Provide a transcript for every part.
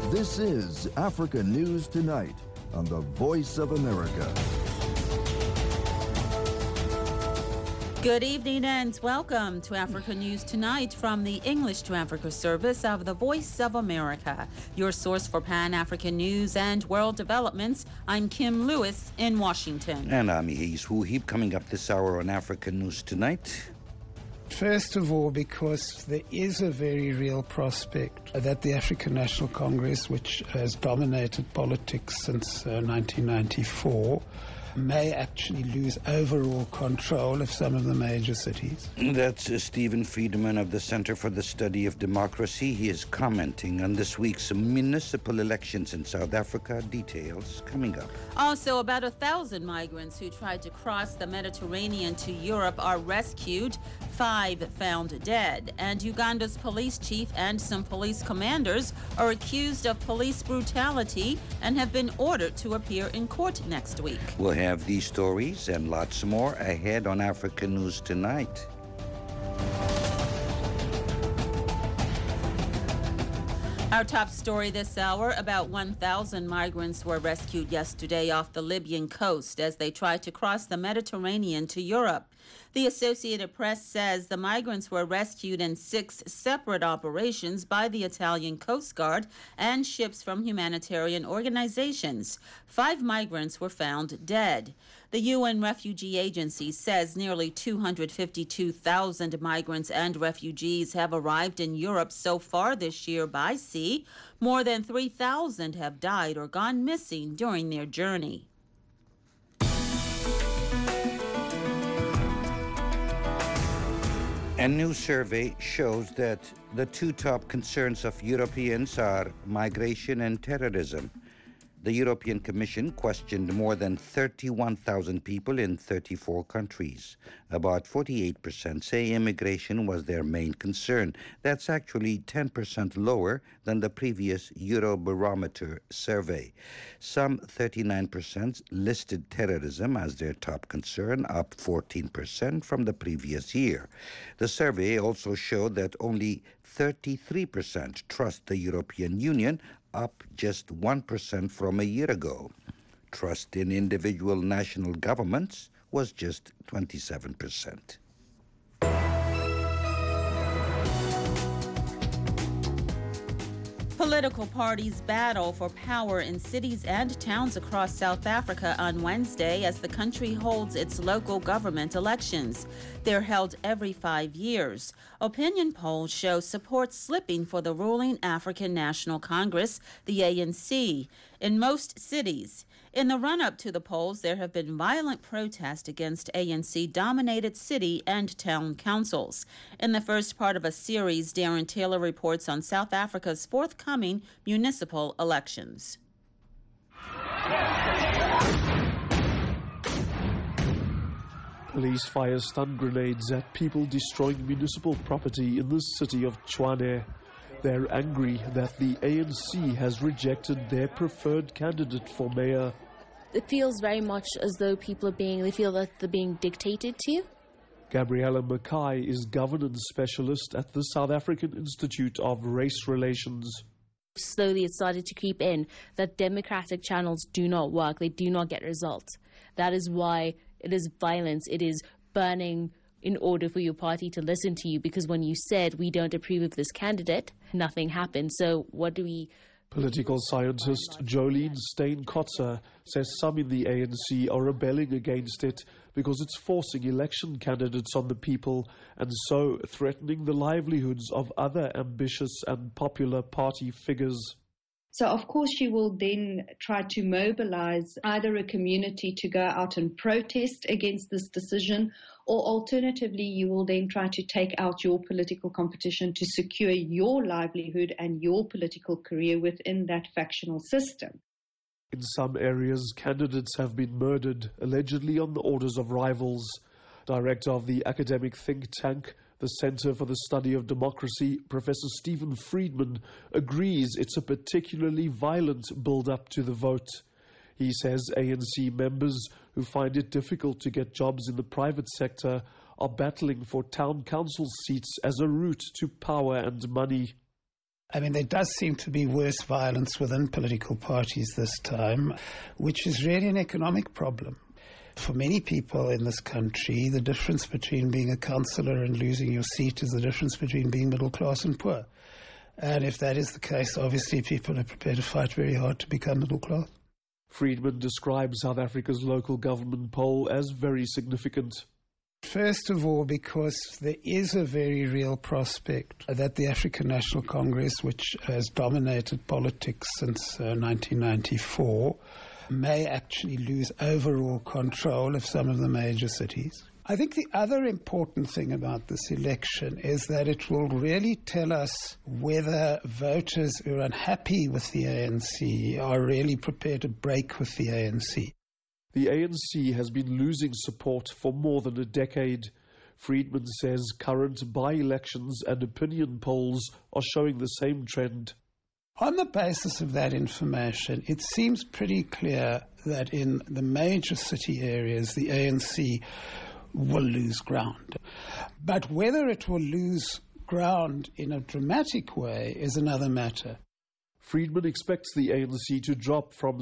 This is Africa News Tonight on the Voice of America. Good evening and welcome to Africa News Tonight from the English to Africa service of the Voice of America, your source for Pan-African news and world developments. I'm Kim Lewis in Washington. And I'm Ease Wuhib, coming up this hour on Africa News Tonight. First of all, because there is a very real prospect that the African National Congress, which has dominated politics since 1994, may actually lose overall control of some of the major cities. That's Stephen Friedman of the Center for the Study of Democracy. He is commenting on this week's municipal elections in South Africa. Details coming up. Also, about 1,000 migrants who tried to cross the Mediterranean to Europe are rescued, 5 found dead. And Uganda's police chief and some police commanders are accused of police brutality and have been ordered to appear in court next week. We'll have these stories and lots more ahead on Africa News Tonight. Our top story this hour, about 1,000 migrants were rescued yesterday off the Libyan coast as they tried to cross the Mediterranean to Europe. The Associated Press says the migrants were rescued in 6 separate operations by the Italian Coast Guard and ships from humanitarian organizations. 5 migrants were found dead. The UN Refugee Agency says nearly 252,000 migrants and refugees have arrived in Europe so far this year by sea. More than 3,000 have died or gone missing during their journey. A new survey shows that the 2 top concerns of Europeans are migration and terrorism. The European Commission questioned more than 31,000 people in 34 countries. About 48% say immigration was their main concern. That's actually 10% lower than the previous Eurobarometer survey. Some 39% listed terrorism as their top concern, up 14% from the previous year. The survey also showed that only 33% trust the European Union, up just 1% from a year ago. Trust in individual national governments was just 27%. Political parties battle for power in cities and towns across South Africa on Wednesday as the country holds its local government elections. They're held every 5 years. Opinion polls show support slipping for the ruling African National Congress, the ANC, in most cities. In the run-up to the polls, there have been violent protests against ANC-dominated city and town councils. In the first part of a series, Darren Taylor reports on South Africa's forthcoming municipal elections. Police fire stun grenades at people destroying municipal property in the city of Tshwane. They're angry that the ANC has rejected their preferred candidate for mayor. It feels very much as though they feel that they're being dictated to. Gabriella Mackay is governance specialist at the South African Institute of Race Relations. Slowly it started to creep in that democratic channels do not work. They do not get results. That is why it is violence. It is burning in order for your party to listen to you, because when you said we don't approve of this candidate, nothing happened. So what do we... Political scientist Jolene Steyn-Kotzer says some in the ANC are rebelling against it because it's forcing election candidates on the people and so threatening the livelihoods of other ambitious and popular party figures. So, of course, she will then try to mobilize either a community to go out and protest against this decision, or alternatively, you will then try to take out your political competition to secure your livelihood and your political career within that factional system. In some areas, candidates have been murdered, allegedly on the orders of rivals. Director of the academic think tank, the Center for the Study of Democracy, Professor Stephen Friedman, agrees it's a particularly violent build-up to the vote. He says ANC members who find it difficult to get jobs in the private sector are battling for town council seats as a route to power and money. I mean, there does seem to be worse violence within political parties this time, which is really an economic problem. For many people in this country, the difference between being a councillor and losing your seat is the difference between being middle class and poor. And if that is the case, obviously people are prepared to fight very hard to become middle class. Friedman describes South Africa's local government poll as very significant. First of all, because there is a very real prospect that the African National Congress, which has dominated politics since 1994, may actually lose overall control of some of the major cities. I think the other important thing about this election is that it will really tell us whether voters who are unhappy with the ANC are really prepared to break with the ANC. The ANC has been losing support for more than a decade. Friedman says current by-elections and opinion polls are showing the same trend. On the basis of that information, it seems pretty clear that in the major city areas, the ANC will lose ground. But whether it will lose ground in a dramatic way is another matter. Friedman expects the ANC to drop from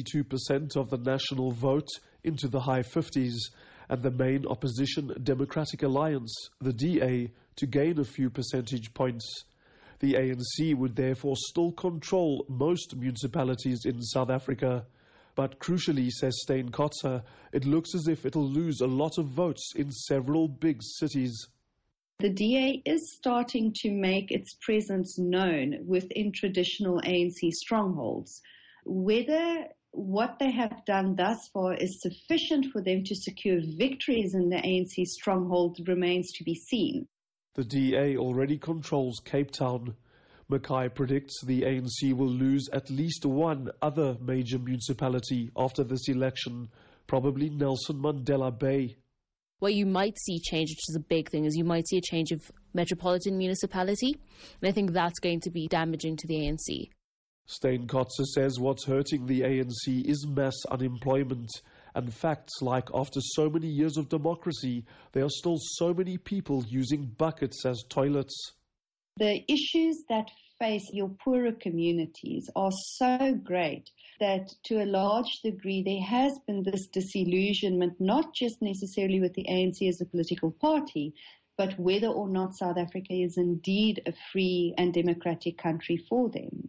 62% of the national vote into the high 50s, and the main opposition Democratic Alliance, the DA, to gain a few percentage points. The ANC would therefore still control most municipalities in South Africa. But crucially, says Steyn Kotze, it looks as if it'll lose a lot of votes in several big cities. The DA is starting to make its presence known within traditional ANC strongholds. Whether what they have done thus far is sufficient for them to secure victories in the ANC stronghold remains to be seen. The DA already controls Cape Town. Mackay predicts the ANC will lose at least one other major municipality after this election, probably Nelson Mandela Bay. Where you might see change, which is a big thing, is you might see a change of metropolitan municipality, and I think that's going to be damaging to the ANC. Steyn Kotze says what's hurting the ANC is mass unemployment, and facts like after so many years of democracy, there are still so many people using buckets as toilets. The issues that face your poorer communities are so great that to a large degree there has been this disillusionment, not just necessarily with the ANC as a political party, but whether or not South Africa is indeed a free and democratic country for them.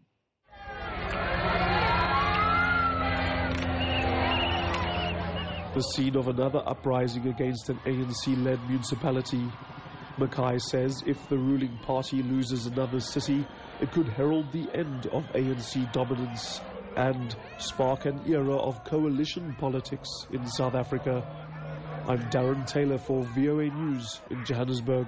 The scene of another uprising against an ANC-led municipality. Mackay says if the ruling party loses another city, it could herald the end of ANC dominance and spark an era of coalition politics in South Africa. I'm Darren Taylor for VOA News in Johannesburg.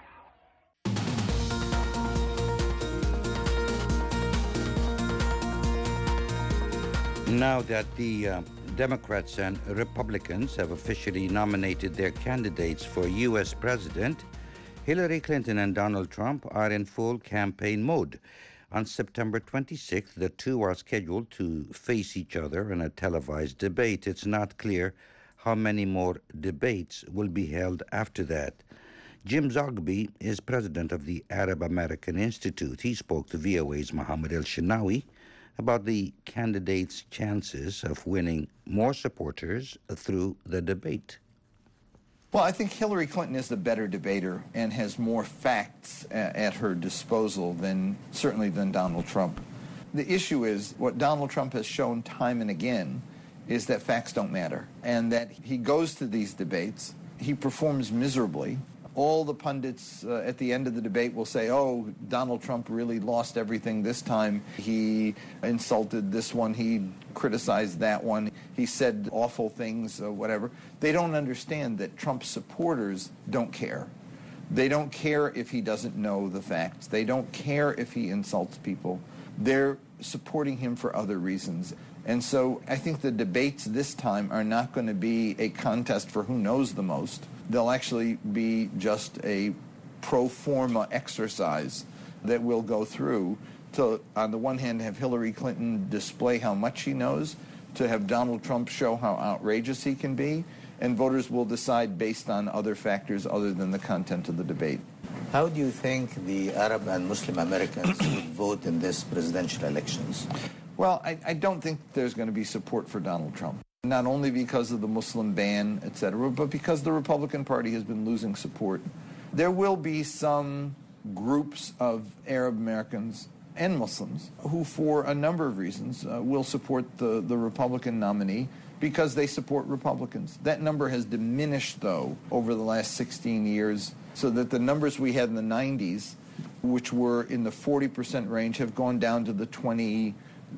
Now that the Democrats and Republicans have officially nominated their candidates for U.S. president, Hillary Clinton and Donald Trump are in full campaign mode. On September 26th, the two are scheduled to face each other in a televised debate. It's not clear how many more debates will be held after that. Jim Zogby is president of the Arab American Institute. He spoke to VOA's Mohammed El-Shinawi about the candidates' chances of winning more supporters through the debate. Well, I think Hillary Clinton is the better debater and has more facts at her disposal certainly than Donald Trump. The issue is what Donald Trump has shown time and again is that facts don't matter, and that he goes to these debates, he performs miserably. All the pundits at the end of the debate will say, oh, Donald Trump really lost everything this time. He insulted this one, he criticized that one, he said awful things, whatever. They don't understand that Trump's supporters don't care. They don't care if he doesn't know the facts. They don't care if he insults people. They're supporting him for other reasons. And so I think the debates this time are not going to be a contest for who knows the most. They'll actually be just a pro forma exercise that we'll go through to, on the one hand, have Hillary Clinton display how much she knows, to have Donald Trump show how outrageous he can be, and voters will decide based on other factors other than the content of the debate. How do you think the Arab and Muslim Americans would vote in this presidential elections? Well, I don't think there's going to be support for Donald Trump, not only because of the Muslim ban, et cetera, but because the Republican Party has been losing support. There will be some groups of Arab Americans and Muslims who, for a number of reasons, will support the Republican nominee because they support Republicans. That number has diminished, though, over the last 16 years, so that the numbers we had in the 90s, which were in the 40% range, have gone down to the 20%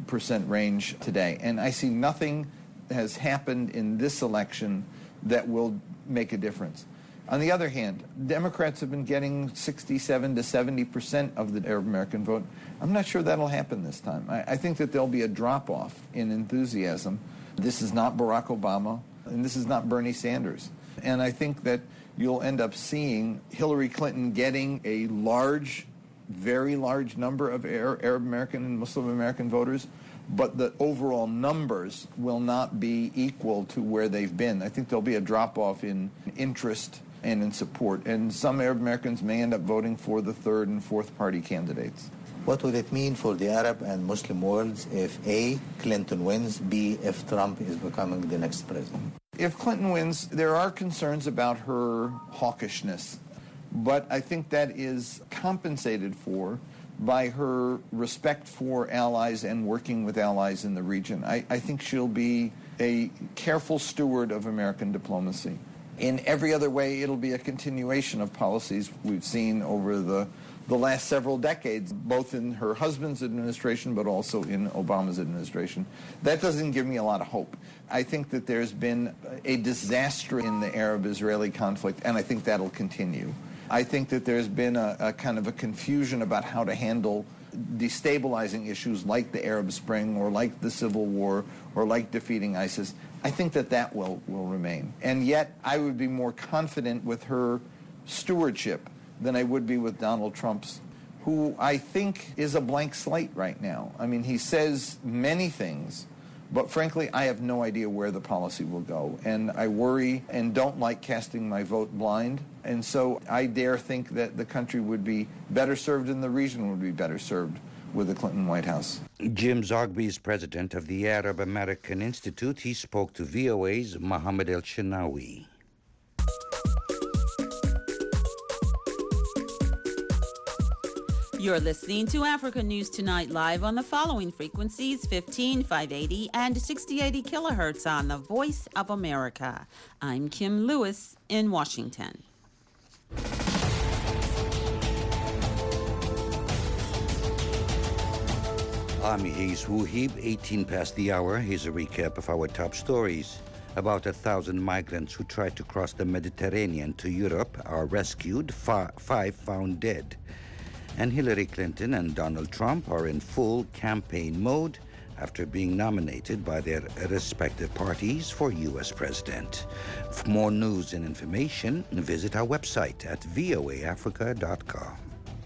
range today. And I see nothing has happened in this election that will make a difference. On the other hand, Democrats have been getting 67 to 70% of the Arab American vote. I'm not sure that'll happen this time. I think that there'll be a drop-off in enthusiasm. This is not Barack Obama, and this is not Bernie Sanders. And I think that you'll end up seeing Hillary Clinton getting a large, very large number of Arab American and Muslim American voters, but the overall numbers will not be equal to where they've been. I think there'll be a drop-off in interest and in support, and some Arab Americans may end up voting for the third and fourth party candidates. What would it mean for the Arab and Muslim worlds if A, Clinton wins, B, if Trump is becoming the next president? If Clinton wins, there are concerns about her hawkishness, but I think that is compensated for by her respect for allies and working with allies in the region. I think she'll be a careful steward of American diplomacy. In every other way, it'll be a continuation of policies we've seen over the last several decades, both in her husband's administration but also in Obama's administration. That doesn't give me a lot of hope. I think that there's been a disaster in the Arab-Israeli conflict, and I think that'll continue. I think that there's been a kind of a confusion about how to handle destabilizing issues like the Arab Spring or like the Civil War or like defeating ISIS. I think that will remain. And yet I would be more confident with her stewardship than I would be with Donald Trump's, who I think is a blank slate right now. I mean, he says many things, but frankly, I have no idea where the policy will go. And I worry and don't like casting my vote blind. And so I dare think that the country would be better served and the region would be better served with the Clinton White House. Jim Zogby is president of the Arab American Institute. He spoke to VOA's Mohammed El-Shenawi. You're listening to Africa News Tonight live on the following frequencies: 15, 580, and 6080 kilohertz on the Voice of America. I'm Kim Lewis in Washington. I'm Hayes Wuhib, 18 past the hour. Here's a recap of our top stories. About 1,000 migrants who tried to cross the Mediterranean to Europe are rescued, 5 found dead. And Hillary Clinton and Donald Trump are in full campaign mode after being nominated by their respective parties for U.S. president. For more news and information, visit our website at voaafrica.com.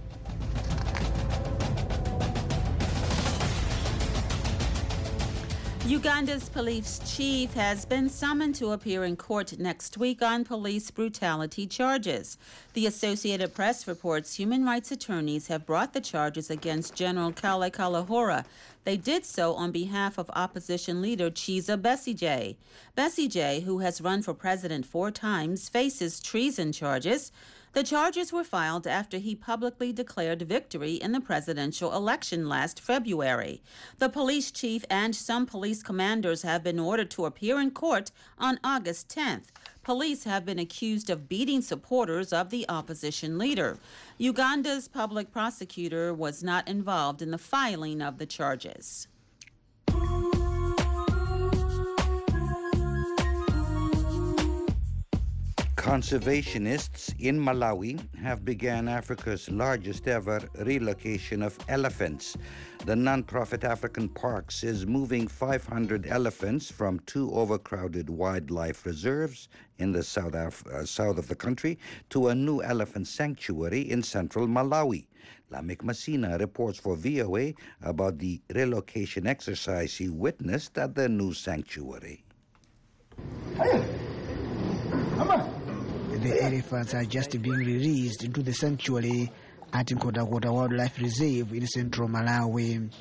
Uganda's police chief has been summoned to appear in court next week on police brutality charges. The Associated Press reports human rights attorneys have brought the charges against General Kale Kalahora. They did so on behalf of opposition leader Kizza Besigye. Besigye, who has run for president 4 times, faces treason charges. The charges were filed after he publicly declared victory in the presidential election last February. The police chief and some police commanders have been ordered to appear in court on August 10th. Police have been accused of beating supporters of the opposition leader. Uganda's public prosecutor was not involved in the filing of the charges. Conservationists in Malawi have begun Africa's largest ever relocation of elephants. The non-profit African Parks is moving 500 elephants from 2 overcrowded wildlife reserves in the south of the country to a new elephant sanctuary in central Malawi. Lamek Masina reports for VOA about the relocation exercise he witnessed at the new sanctuary. The elephants are just being released into the sanctuary at Nkhotakota Wildlife Reserve in central Malawi.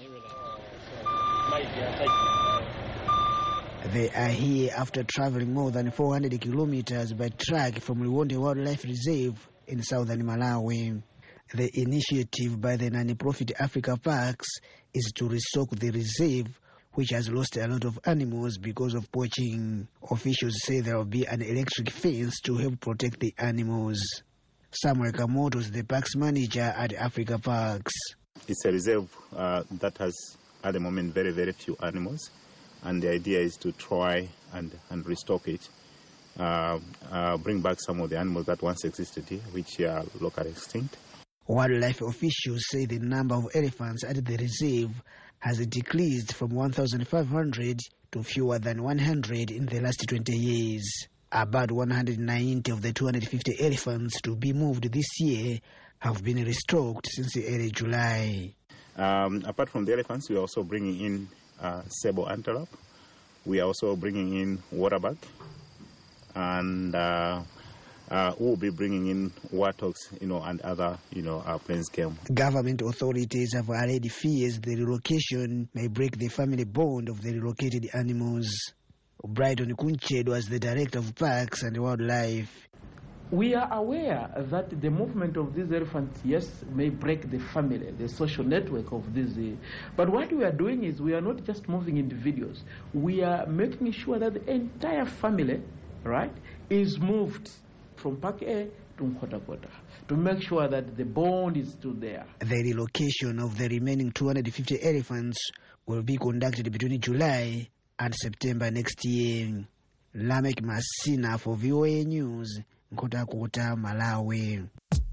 They are here after traveling more than 400 kilometers by truck from Liwonde Wildlife Reserve in southern Malawi. The initiative by the non-profit Africa Parks is to restock the reserve, which has lost a lot of animals because of poaching. Officials say there will be an electric fence to help protect the animals. Samuel Kamoto is the parks manager at Africa Parks. It's a reserve that has, at the moment, very, very few animals. And the idea is to try and restock it, bring back some of the animals that once existed here, which are locally extinct. Wildlife officials say the number of elephants at the reserve has decreased from 1,500 to fewer than 100 in the last 20 years. About 190 of the 250 elephants to be moved this year have been restocked since early July. Apart from the elephants, we are also bringing in sable antelope. We are also bringing in waterbuck, and we'll be bringing in warthogs, and other, plains game. Government authorities have already fears the relocation may break the family bond of the relocated animals. Brighton Kunchedo was the director of Parks and Wildlife. We are aware that the movement of these elephants, yes, may break the family, the social network of these. But what we are doing is we are not just moving individuals. We are making sure that the entire family, right, is moved from Park A to Nkhotakota to make sure that the bond is still there. The relocation of the remaining 250 elephants will be conducted between July and September next year. Lamek Masina for VOA News, Nkhotakota, Malawi.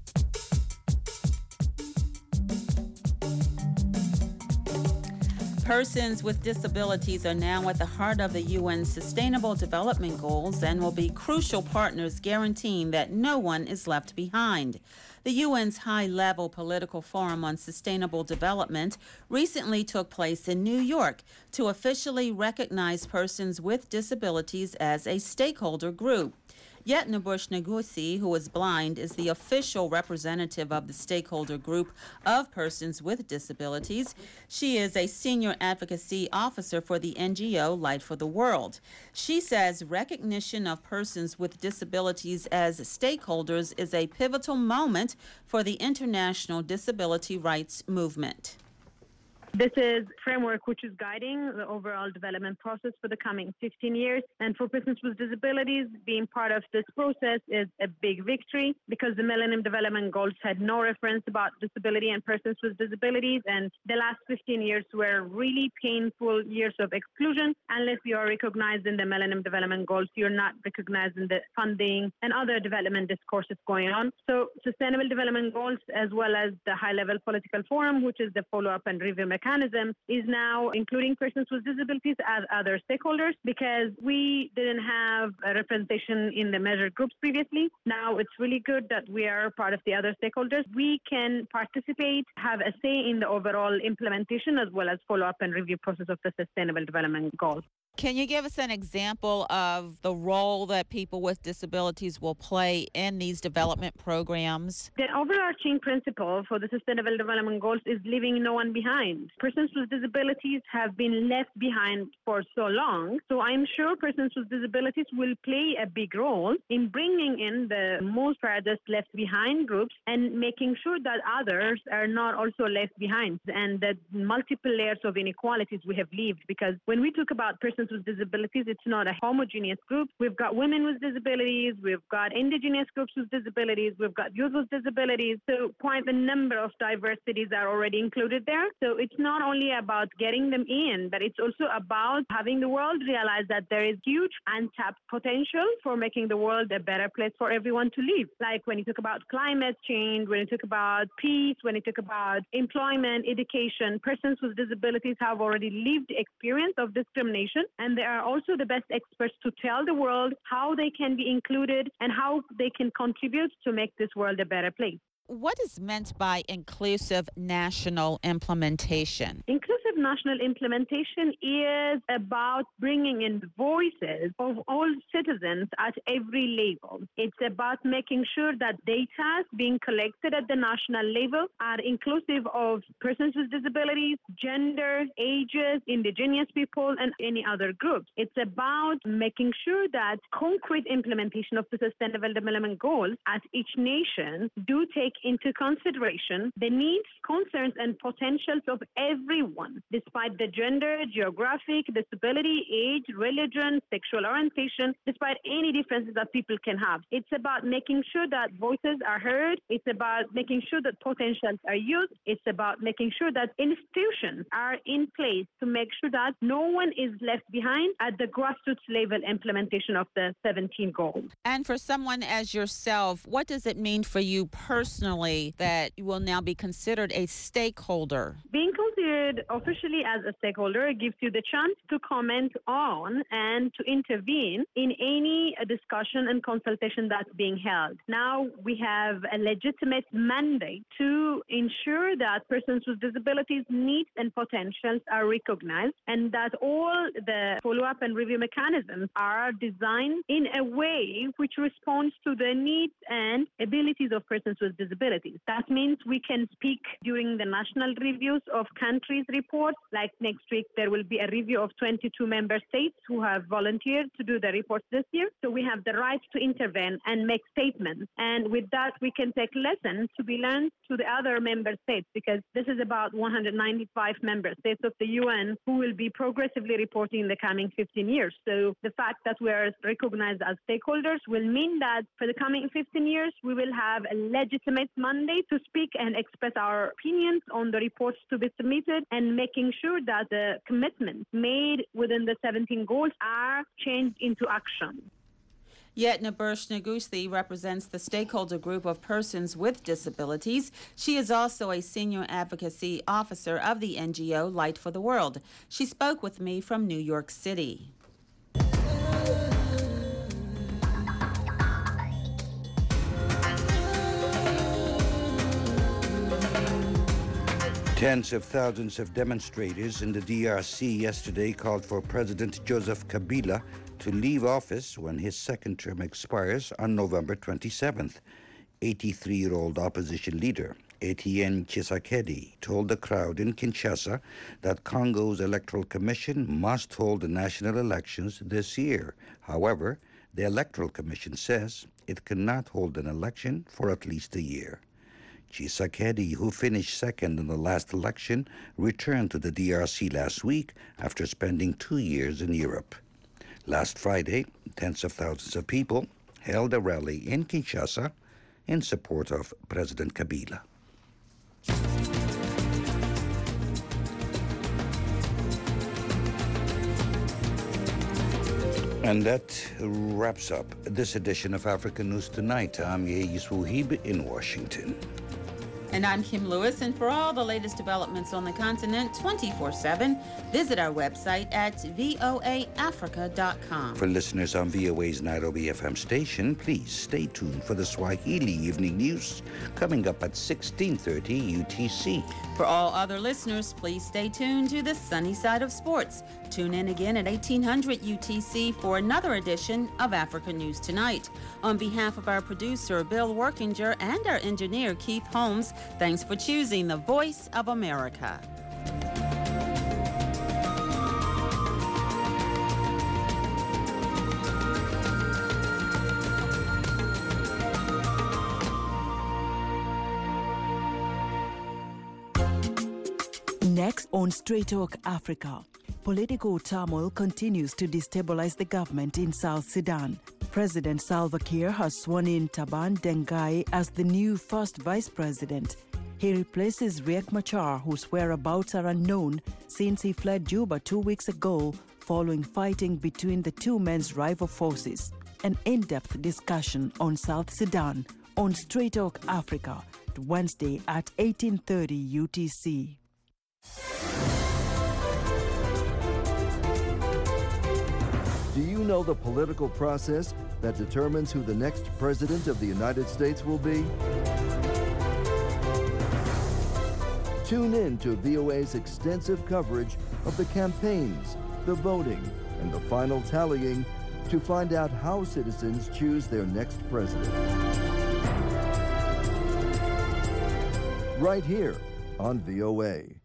Persons with disabilities are now at the heart of the UN's Sustainable Development Goals and will be crucial partners guaranteeing that no one is left behind. The UN's high-level political forum on sustainable development recently took place in New York to officially recognize persons with disabilities as a stakeholder group. Yetnebush Negusi, who is blind, is the official representative of the stakeholder group of persons with disabilities. She is a senior advocacy officer for the NGO Light for the World. She says recognition of persons with disabilities as stakeholders is a pivotal moment for the international disability rights movement. This is a framework which is guiding the overall development process for the coming 15 years. And for persons with disabilities, being part of this process is a big victory because the Millennium Development Goals had no reference about disability and persons with disabilities. And the last 15 years were really painful years of exclusion. Unless you are recognized in the Millennium Development Goals, you're not recognized in the funding and other development discourses going on. So Sustainable Development Goals, as well as the high-level political forum, which is the follow-up and review mechanism, is now including persons with disabilities as other stakeholders because we didn't have a representation in the measured groups previously. Now it's really good that we are part of the other stakeholders. We can participate, have a say in the overall implementation as well as follow-up and review process of the Sustainable Development Goals. Can you give us an example of the role that people with disabilities will play in these development programs? The overarching principle for the Sustainable Development Goals is leaving no one behind. Persons with disabilities have been left behind for so long, so I'm sure persons with disabilities will play a big role in bringing in the most farthest left behind groups and making sure that others are not also left behind and the multiple layers of inequalities we have lived. Because when we talk about persons with disabilities, it's not a homogeneous group. We've got women with disabilities, we've got indigenous groups with disabilities, we've got youth with disabilities. So quite a number of diversities are already included there. So it's not only about getting them in, but it's also about having the world realize that there is huge untapped potential for making the world a better place for everyone to live. Like when you talk about climate change, when you talk about peace, when you talk about employment, education, persons with disabilities have already lived experience of discrimination. And they are also the best experts to tell the world how they can be included and how they can contribute to make this world a better place. What is meant by inclusive national implementation? Inclusive national implementation is about bringing in voices of all citizens at every level. It's about making sure that data being collected at the national level are inclusive of persons with disabilities, gender, ages, indigenous people, and any other groups. It's about making sure that concrete implementation of the Sustainable Development Goals at each nation do take into consideration the needs, concerns, and potentials of everyone, despite the gender, geographic, disability, age, religion, sexual orientation, despite any differences that people can have. It's about making sure that voices are heard. It's about making sure that potentials are used. It's about making sure that institutions are in place to make sure that no one is left behind at the grassroots level implementation of the 17 goals. And for someone as yourself, what does it mean for you personally that you will now be considered a stakeholder? Being considered officially as a stakeholder gives you the chance to comment on and to intervene in any discussion and consultation that's being held. Now we have a legitimate mandate to ensure that persons with disabilities' needs and potentials are recognized, and that all the follow-up and review mechanisms are designed in a way which responds to the needs and abilities of persons with disabilities. That means we can speak during the national reviews of countries' reports. Like next week, there will be a review of 22 member states who have volunteered to do the reports this year. So we have the right to intervene and make statements. And with that, we can take lessons to be learned to the other member states, because this is about 195 member states of the UN who will be progressively reporting in the coming 15 years. So the fact that we are recognized as stakeholders will mean that for the coming 15 years, we will have a legitimate mandate to speak and express our opinions on the reports to be submitted, and making sure that the commitments made within the 17 goals are changed into action. Yetna Bursh-Nagusi represents the stakeholder group of persons with disabilities. She is also a senior advocacy officer of the NGO Light for the World. She spoke with me from New York City. Tens of thousands of demonstrators in the DRC yesterday called for President Joseph Kabila to leave office when his second term expires on November 27th. 83-year-old opposition leader Etienne Tshisekedi told the crowd in Kinshasa that Congo's Electoral Commission must hold national elections this year. However, the Electoral Commission says it cannot hold an election for at least a year. Tshisekedi, who finished second in the last election, returned to the DRC last week after spending 2 years in Europe. Last Friday, tens of thousands of people held a rally in Kinshasa in support of President Kabila. And that wraps up this edition of African News Tonight. I'm Yeis Wuhib in Washington. And I'm Kim Lewis, and for all the latest developments on the continent 24/7, visit our website at voaafrica.com. For listeners on VOA's Nairobi FM station, please stay tuned for the Swahili Evening News coming up at 16:30 UTC. For all other listeners, please stay tuned to the sunny side of sports. Tune in again at 1800 UTC for another edition of Africa News Tonight. On behalf of our producer, Bill Workinger, and our engineer, Keith Holmes, thanks for choosing the Voice of America. Next on Straight Talk Africa, political turmoil continues to destabilize the government in South Sudan. President Salva Kiir has sworn in Taban Dengai as the new first vice president. He replaces Riek Machar, whose whereabouts are unknown since he fled Juba 2 weeks ago following fighting between the two men's rival forces. An in-depth discussion on South Sudan on Straight Talk Africa, Wednesday at 18:30 UTC. Do you know the political process that determines who the next president of the United States will be? Tune in to VOA's extensive coverage of the campaigns, the voting, and the final tallying to find out how citizens choose their next president. Right here on VOA.